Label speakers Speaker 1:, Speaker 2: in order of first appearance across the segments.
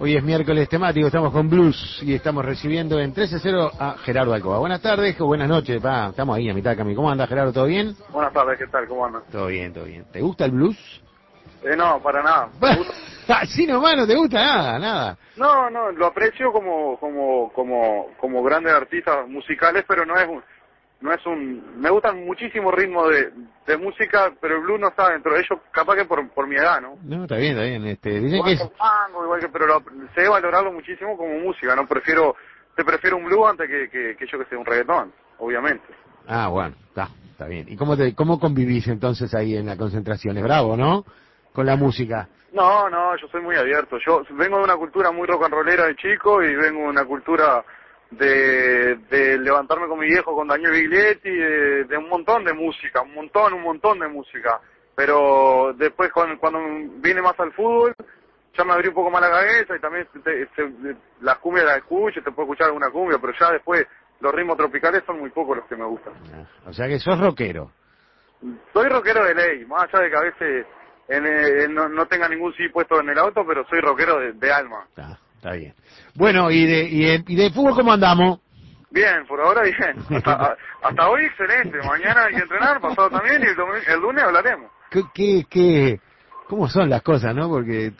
Speaker 1: Hoy es miércoles temático, estamos con Blues y estamos recibiendo en 13-0 a Gerardo Alcoba. Buenas tardes o buenas noches, estamos ahí a mitad de camino. ¿Cómo anda, Gerardo? ¿Todo bien?
Speaker 2: Buenas tardes, ¿qué tal? ¿Cómo andas?
Speaker 1: Todo bien, todo bien. ¿Te gusta el blues?
Speaker 2: No, para nada.
Speaker 1: Así nomás, no te gusta nada, nada.
Speaker 2: No, lo aprecio como grandes artistas musicales, pero no es un, me gustan muchísimos ritmos de música, pero el blues no está dentro de ellos, capaz que por mi edad, ¿no?
Speaker 1: No, está bien, dicen
Speaker 2: Igual
Speaker 1: que
Speaker 2: que
Speaker 1: es...
Speaker 2: el tango, pero sé valorarlo muchísimo como música, ¿no? Te prefiero un blues antes que yo que sé, un reggaetón, obviamente.
Speaker 1: Ah, bueno, está bien. ¿Y cómo convivís entonces ahí en la concentración? Es bravo, ¿no? Con la música.
Speaker 2: No, yo soy muy abierto. Yo vengo de una cultura muy rock and rollera de chico y vengo de una cultura de levantarme con mi viejo, con Daniel Biglietti, de un montón de música, un montón de música. Pero después cuando vine más al fútbol, ya me abrí un poco más la cabeza y también las cumbias las escucho, te puedo escuchar alguna cumbia, pero ya después los ritmos tropicales son muy pocos los que me gustan.
Speaker 1: O sea que sos rockero.
Speaker 2: Soy rockero de ley, más allá de que a veces no tenga ningún sí puesto en el auto, pero soy rockero de alma.
Speaker 1: Está bien. Bueno, ¿y de fútbol cómo andamos?
Speaker 2: Bien, por ahora bien. Hasta hoy excelente. Mañana hay que entrenar, pasado también, y el lunes hablaremos.
Speaker 1: ¿Cómo son las cosas, no? Porque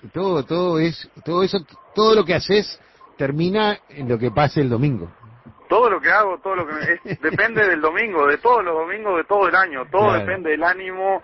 Speaker 1: todo lo que haces termina en lo que pase el domingo.
Speaker 2: Todo lo que hago, depende del domingo, de todos los domingos, de todo el año. Todo
Speaker 1: Claro.
Speaker 2: depende del ánimo,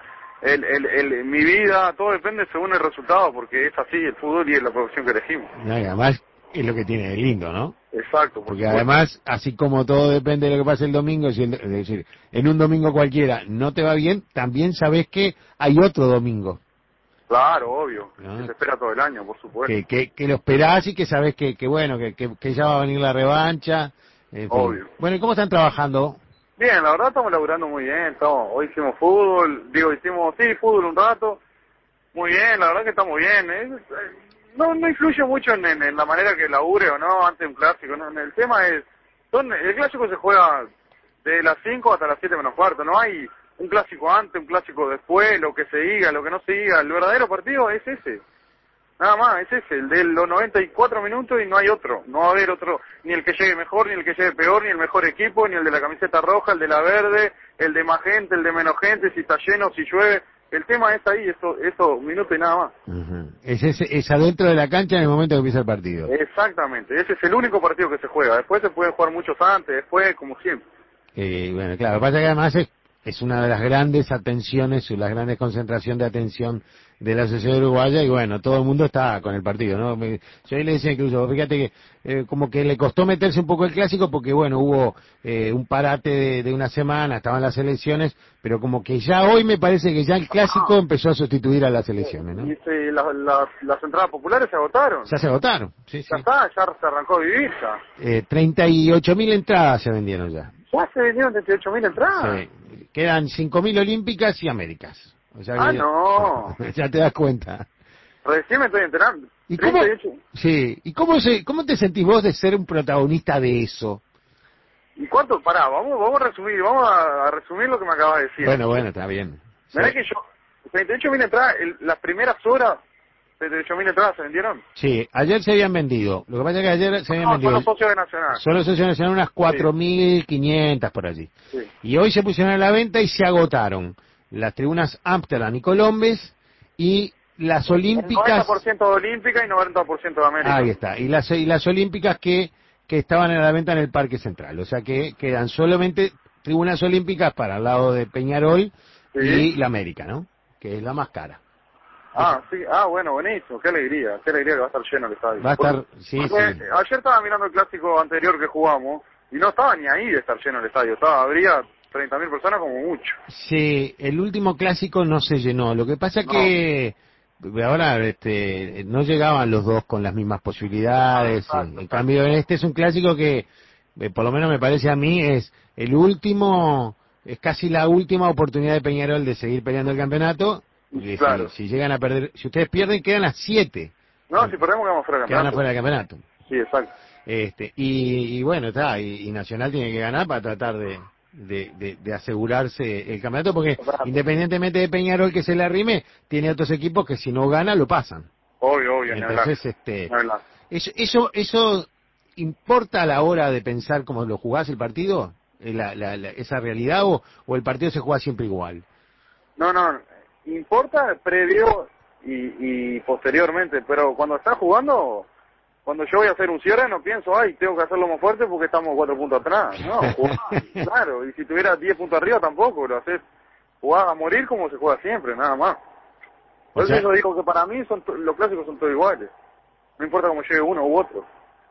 Speaker 2: mi vida, todo depende según el resultado, porque es así el fútbol y es la profesión que elegimos.
Speaker 1: Y además es lo que tiene de lindo, ¿no?
Speaker 2: Exacto.
Speaker 1: Porque además, así como todo depende de lo que pase el domingo, es decir, en un domingo cualquiera no te va bien, también sabes que hay otro domingo.
Speaker 2: Claro, obvio,
Speaker 1: ¿No?
Speaker 2: que se espera todo el año, por supuesto.
Speaker 1: Que lo esperás y que sabes que bueno, que ya va a venir la revancha. En fin.
Speaker 2: Obvio.
Speaker 1: Bueno, ¿y cómo están trabajando?
Speaker 2: Bien, la verdad estamos laburando muy bien, hoy hicimos fútbol, fútbol un rato, muy bien, la verdad que estamos bien, no influye mucho en la manera que labure o no ante un clásico, ¿no? El tema es, el clásico se juega de las 5 hasta las 7 menos cuarto, no hay un clásico antes, un clásico después, lo que se diga, lo que no se diga, el verdadero partido es ese. Nada más, es ese, el de los 94 minutos y no hay otro. No va a haber otro, ni el que llegue mejor, ni el que llegue peor, ni el mejor equipo, ni el de la camiseta roja, el de la verde, el de más gente, el de menos gente, si está lleno, si llueve. El tema es ahí, eso minutos y nada más.
Speaker 1: Uh-huh. Es adentro de la cancha en el momento que empieza el partido.
Speaker 2: Exactamente, ese es el único partido que se juega. Después se pueden jugar muchos antes, después, como siempre.
Speaker 1: Bueno, claro, lo que pasa es que además es una de las grandes atenciones, la grandes concentración de atención de la sociedad uruguaya y bueno, todo el mundo está con el partido, ¿no? Yo ahí le decía incluso, fíjate que como que le costó meterse un poco el clásico porque bueno, hubo un parate de una semana, estaban las elecciones, pero como que ya hoy me parece que ya el clásico empezó a sustituir a las elecciones, ¿no?
Speaker 2: Y las entradas populares se agotaron.
Speaker 1: Ya se agotaron, sí.
Speaker 2: Ya está, ya se arrancó a vivir ya.
Speaker 1: 38.000 entradas se vendieron ya.
Speaker 2: ¿Ya se vendieron 38.000 entradas?
Speaker 1: Sí, quedan 5.000 olímpicas y américas. O sea que
Speaker 2: no.
Speaker 1: Ya te das cuenta.
Speaker 2: Recién me estoy enterando.
Speaker 1: ¿Y cómo,
Speaker 2: 38.
Speaker 1: sí, ¿y cómo te sentís vos de ser un protagonista de eso?
Speaker 2: ¿Y cuánto? Pará, vamos a resumir lo que me acabas de decir.
Speaker 1: Bueno, está bien.
Speaker 2: Mirá
Speaker 1: Sí.
Speaker 2: que yo, 38.000 entradas, las primeras horas, 38.000 entradas se vendieron.
Speaker 1: Sí, ayer se habían vendido. Lo que pasa es que ayer se habían vendido.
Speaker 2: Son los socios de Nacional.
Speaker 1: Solo se hicieron unas 4.500 por allí.
Speaker 2: Sí.
Speaker 1: Y hoy se pusieron a la venta y se agotaron las tribunas Amsterdam y Colombes y las olímpicas.
Speaker 2: 90% de Olímpica y 90% de América.
Speaker 1: Ahí está. Y las olímpicas que estaban en la venta en el Parque Central. O sea que quedan solamente tribunas olímpicas para el lado de Peñarol y la América, ¿no? Que es la más cara.
Speaker 2: Sí. Bueno, buenísimo. Qué alegría que va a estar lleno el estadio.
Speaker 1: Va a estar, sí.
Speaker 2: Ayer estaba mirando el clásico anterior que jugamos y no estaba ni ahí de estar lleno el estadio. Habría 30.000 personas como mucho.
Speaker 1: Sí, el último clásico no se llenó. Lo que pasa que ahora no llegaban los dos con las mismas posibilidades.
Speaker 2: Exacto.
Speaker 1: En cambio, este es un clásico que, por lo menos me parece a mí, es el último, es casi la última oportunidad de Peñarol de seguir peleando el campeonato. Porque
Speaker 2: claro.
Speaker 1: si llegan a perder, si ustedes pierden, quedan a 7.
Speaker 2: No, si perdemos quedamos fuera del campeonato.
Speaker 1: Quedan afuera del campeonato.
Speaker 2: Sí, exacto.
Speaker 1: Y bueno, está, y Nacional tiene que ganar para tratar de asegurarse el campeonato, porque independientemente de Peñarol que se le arrime, tiene otros equipos que si no gana lo pasan.
Speaker 2: Obvio,
Speaker 1: entonces ¿Eso importa a la hora de pensar cómo lo jugás el partido? ¿Esa realidad o el partido se juega siempre igual?
Speaker 2: No, no, importa previo y posteriormente, pero cuando estás jugando, cuando yo voy a hacer un cierre no pienso, ay, tengo que hacerlo más fuerte porque estamos 4 puntos atrás. No, jugás, claro, y si tuvieras 10 puntos arriba tampoco, lo haces, jugás a morir como se juega siempre, nada más. Por eso yo digo que para mí los clásicos son todos iguales, no importa cómo llegue uno u otro.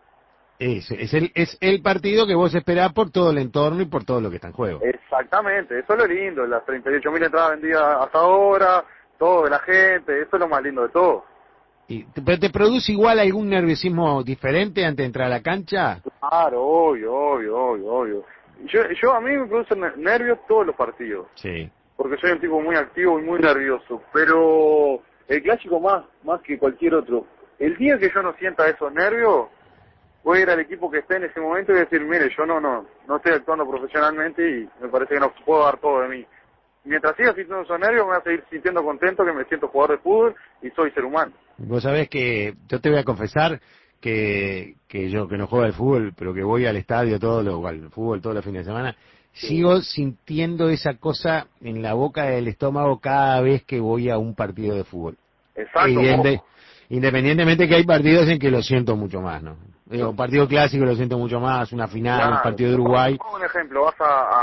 Speaker 1: Es el partido que vos esperás por todo el entorno y por todo lo que está en juego.
Speaker 2: Exactamente, eso es lo lindo, las 38.000 entradas vendidas hasta ahora, todo de la gente, eso es lo más lindo de todo.
Speaker 1: ¿Pero te produce igual algún nerviosismo diferente antes de entrar a la cancha?
Speaker 2: Claro, obvio. Yo a mí me producen nervios todos los partidos.
Speaker 1: Sí.
Speaker 2: Porque soy un tipo muy activo y muy nervioso, pero el clásico más que cualquier otro. El día que yo no sienta esos nervios, voy a ir al equipo que esté en ese momento y decir, mire, yo no estoy actuando profesionalmente y me parece que no puedo dar todo de mí. Mientras siga sintiendo esos nervios, me voy a seguir sintiendo contento que me siento jugador de fútbol y soy ser humano.
Speaker 1: Vos sabés que yo te voy a confesar que yo que no juego al fútbol, pero que voy al estadio al fútbol todos los fines de semana, sigo sintiendo esa cosa en la boca del estómago cada vez que voy a un partido de fútbol.
Speaker 2: Exacto.
Speaker 1: Independientemente que hay partidos en que lo siento mucho más, ¿no? Digo, un partido clásico lo siento mucho más, una final,
Speaker 2: Claro.
Speaker 1: un partido de Uruguay.
Speaker 2: Un ejemplo, vas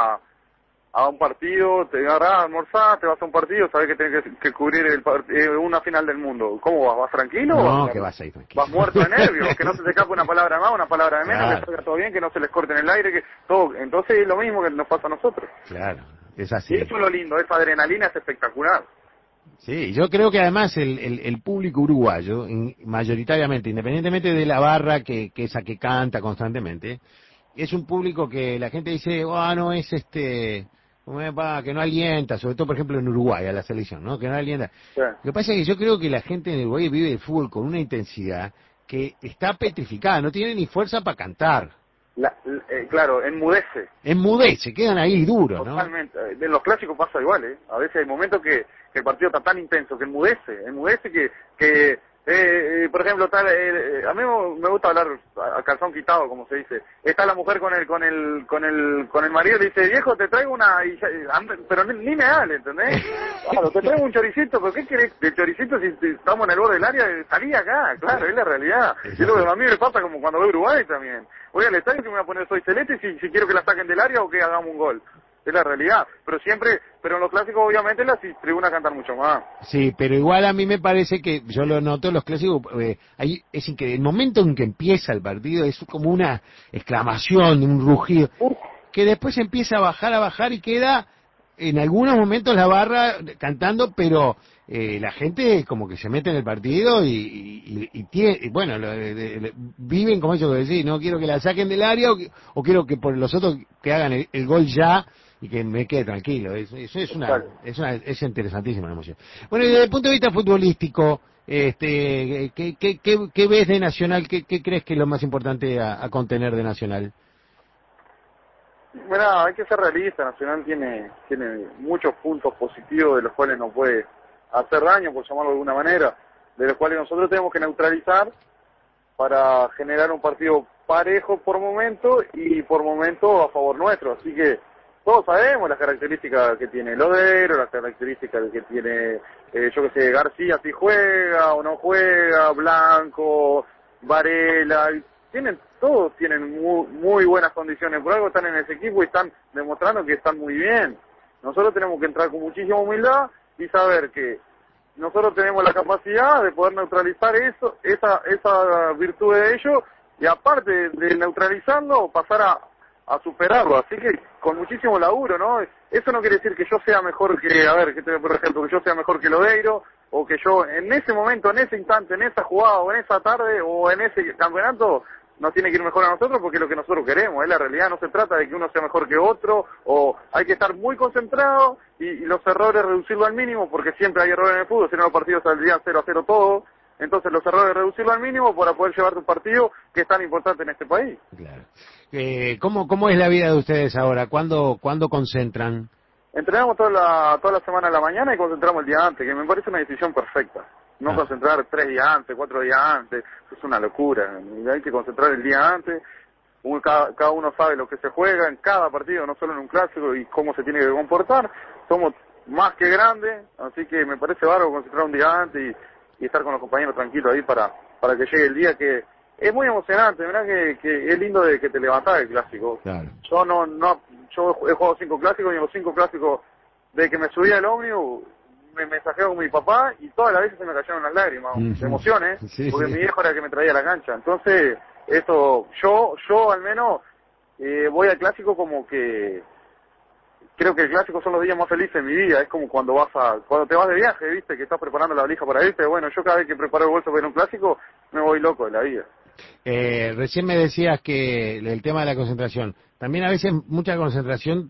Speaker 2: a un partido, te agarrás a almorzar, te vas a un partido, sabes que tienes que cubrir una final del mundo. ¿Cómo vas? ¿Vas tranquilo?
Speaker 1: No, que vas ahí tranquilo.
Speaker 2: Vas muerto de nervios, que no se te escape una palabra más, una palabra de menos,
Speaker 1: Claro.
Speaker 2: que salga todo bien, que no se les corte en el aire, que todo. Entonces es lo mismo que nos pasa a nosotros.
Speaker 1: Claro, es así.
Speaker 2: Y eso es lo lindo, esa adrenalina es espectacular.
Speaker 1: Sí, yo creo que además el público uruguayo, mayoritariamente, independientemente de la barra que esa que canta constantemente, es un público que la gente dice, no es que no alienta, sobre todo por ejemplo en Uruguay a la selección, ¿no? Que no alienta.
Speaker 2: Sí.
Speaker 1: Lo que pasa es que yo creo que la gente en Uruguay vive el fútbol con una intensidad que está petrificada, no tiene ni fuerza para cantar.
Speaker 2: Claro, enmudece.
Speaker 1: Enmudece, quedan ahí duros, ¿no?
Speaker 2: Totalmente. En los clásicos pasa igual, ¿eh? A veces hay momentos que el partido está tan intenso que enmudece que por ejemplo, a mí me gusta hablar a calzón quitado, como se dice. Está la mujer con el marido y le dice, viejo, te traigo pero ni me hable, ¿entendés? Claro, te traigo un choricito, pero ¿qué querés del choricito si estamos en el borde del área? Salí acá, claro, es la realidad. Y luego a mí me pasa como cuando veo Uruguay también. Voy al estadio que me voy a poner soy celeste si quiero que la saquen del área o que hagamos un gol. Es la realidad, pero en los clásicos obviamente las tribunas cantan mucho más.
Speaker 1: Sí, pero igual a mí me parece que, yo lo noto en los clásicos, es que el momento en que empieza el partido es como una exclamación, un rugido, que después empieza a bajar y queda en algunos momentos la barra cantando, pero la gente como que se mete en el partido bueno, viven como eso que decís, no quiero que la saquen del área o quiero que por los otros que hagan el gol ya y que me quede tranquilo. Eso es interesantísima la emoción. Bueno, y desde el punto de vista futbolístico, ¿qué ves de Nacional? ¿Qué crees que es lo más importante a contener de Nacional?
Speaker 2: Mira, hay que ser realista. Nacional tiene muchos puntos positivos de los cuales no puede hacer daño, por llamarlo de alguna manera, de los cuales nosotros tenemos que neutralizar para generar un partido parejo por momento y por momento a favor nuestro. Así que todos sabemos las características que tiene Lodero, las características que tiene, García, si juega o no juega, Blanco, Varela, todos tienen muy buenas condiciones, por algo están en ese equipo y están demostrando que están muy bien. Nosotros tenemos que entrar con muchísima humildad y saber que nosotros tenemos la capacidad de poder neutralizar esa virtud de ellos y aparte de neutralizarlo, pasar a superarlo, así que con muchísimo laburo, ¿no? Eso no quiere decir que yo sea mejor por ejemplo, que yo sea mejor que Lodeiro, o que yo en ese momento, en ese instante, en esa jugada, o en esa tarde, o en ese campeonato, nos tiene que ir mejor a nosotros porque es lo que nosotros queremos, es la realidad, no se trata de que uno sea mejor que otro, o hay que estar muy concentrado y los errores reducirlo al mínimo, porque siempre hay errores en el fútbol, si no los partidos saldrían 0-0 todo. Entonces los errores reducirlo al mínimo para poder llevar tu partido que es tan importante en este país.
Speaker 1: Claro. ¿Cómo es la vida de ustedes ahora? ¿Cuándo concentran?
Speaker 2: Entrenamos toda la semana a la mañana y concentramos el día antes, que me parece una decisión perfecta. No concentrar 3 días antes, 4 días antes, eso es una locura. Hay que concentrar el día antes. Cada uno sabe lo que se juega en cada partido, no solo en un clásico, y cómo se tiene que comportar. Somos más que grandes, así que me parece bárbaro concentrar un día antes y estar con los compañeros tranquilos ahí para que llegue el día que es muy emocionante. Mirá que es lindo de que te levantás el clásico.
Speaker 1: Claro.
Speaker 2: Yo he jugado 5 clásicos y en los 5 clásicos, de que me subí al ómnibus, me mensajeo con mi papá y todas las veces se me cayeron las lágrimas, de emoción,
Speaker 1: sí,
Speaker 2: porque
Speaker 1: sí.
Speaker 2: mi viejo era el que me traía a la cancha. Entonces, esto, yo al menos voy al clásico como que creo que el clásico son los días más felices de mi vida. Es como cuando te vas de viaje, viste, que estás preparando la valija para irte. Bueno, yo cada vez que preparo el bolso para ir a un clásico me voy loco de la vida.
Speaker 1: Recién me decías que el tema de la concentración, también a veces mucha concentración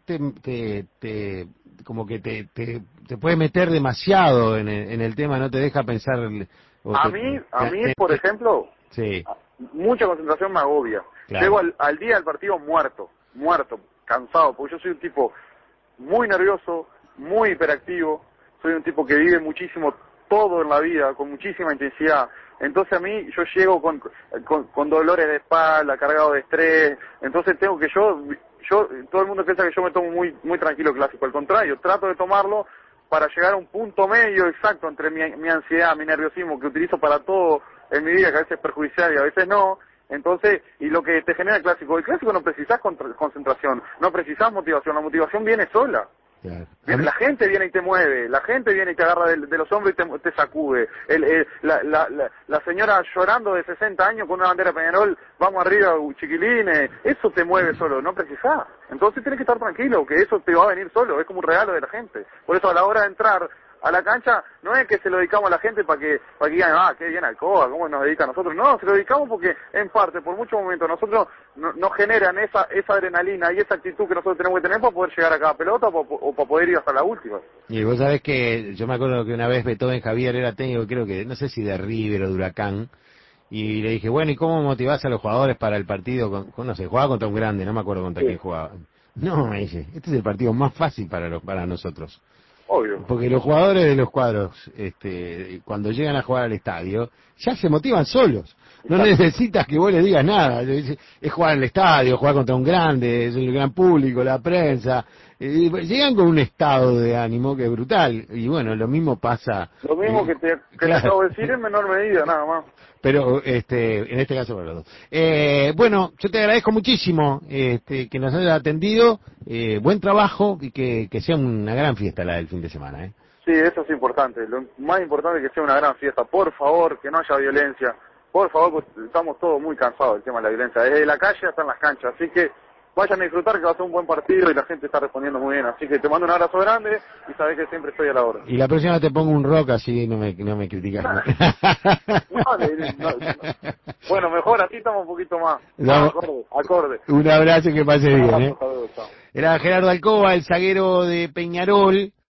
Speaker 1: como que te puede meter demasiado en el tema, no te deja pensar.
Speaker 2: A mí, por ejemplo,
Speaker 1: sí,
Speaker 2: mucha concentración me agobia.
Speaker 1: claro.
Speaker 2: Llego al día del partido muerto, cansado, porque yo soy un tipo muy nervioso, muy hiperactivo, soy un tipo que vive muchísimo todo en la vida, con muchísima intensidad. Entonces a mí, yo llego con dolores de espalda, cargado de estrés, entonces tengo que todo el mundo piensa que yo me tomo muy tranquilo el clásico, al contrario, trato de tomarlo para llegar a un punto medio exacto entre mi ansiedad, mi nerviosismo que utilizo para todo en mi vida, que a veces es perjudicial y a veces no. Entonces, y lo que te genera el clásico no precisás concentración, no precisás motivación, la motivación viene sola.
Speaker 1: Claro.
Speaker 2: La gente viene y te mueve, la gente viene y te agarra de los hombros y te sacude. La señora llorando de 60 años con una bandera de Peñarol, vamos arriba, chiquilines, eso te mueve solo, no precisás. Entonces tienes que estar tranquilo, que eso te va a venir solo, es como un regalo de la gente. Por eso a la hora de entrar a la cancha, no es que se lo dedicamos a la gente para que digan, qué bien Alcoba, cómo nos dedica a nosotros. No, se lo dedicamos porque, en parte, por muchos momentos, nosotros nos generan esa adrenalina y esa actitud que nosotros tenemos que tener para poder llegar a cada pelota o para poder ir hasta la última.
Speaker 1: Y vos sabés que yo me acuerdo que una vez Beethoven Javier era técnico, creo que, no sé si de River o de Huracán, y le dije, bueno, ¿y cómo motivás a los jugadores para el partido? No sé, jugaba contra un grande, no me acuerdo contra quién jugaba. No, me dice, este es el partido más fácil para nosotros.
Speaker 2: Obvio.
Speaker 1: Porque los jugadores de los cuadros, cuando llegan a jugar al estadio, ya se motivan solos. No necesitas que vos les digas nada. Es jugar al estadio, jugar contra un grande, es el gran público, la prensa. Llegan con un estado de ánimo que es brutal. Y bueno, lo mismo pasa.
Speaker 2: Lo mismo que te acabo de decir en menor medida, nada más.
Speaker 1: Pero en este caso para los dos. Bueno, yo te agradezco muchísimo que nos hayas atendido. Buen trabajo y que sea una gran fiesta la del fin de semana.
Speaker 2: Sí, eso es importante. Lo más importante es que sea una gran fiesta. Por favor, que no haya violencia. Por favor, pues estamos todos muy cansados del tema de la violencia. Desde la calle hasta en las canchas. Así que vayan a disfrutar, que va a ser un buen partido y la gente está respondiendo muy bien. Así que te mando un abrazo grande y sabés que siempre estoy a la hora.
Speaker 1: Y la próxima te pongo un rock, así no me criticas.
Speaker 2: No. Bueno, mejor, así estamos un poquito más acorde.
Speaker 1: Un abrazo y que pase bien.
Speaker 2: Saludos, chao.
Speaker 1: Era Gerardo Alcoba, el zaguero de Peñarol.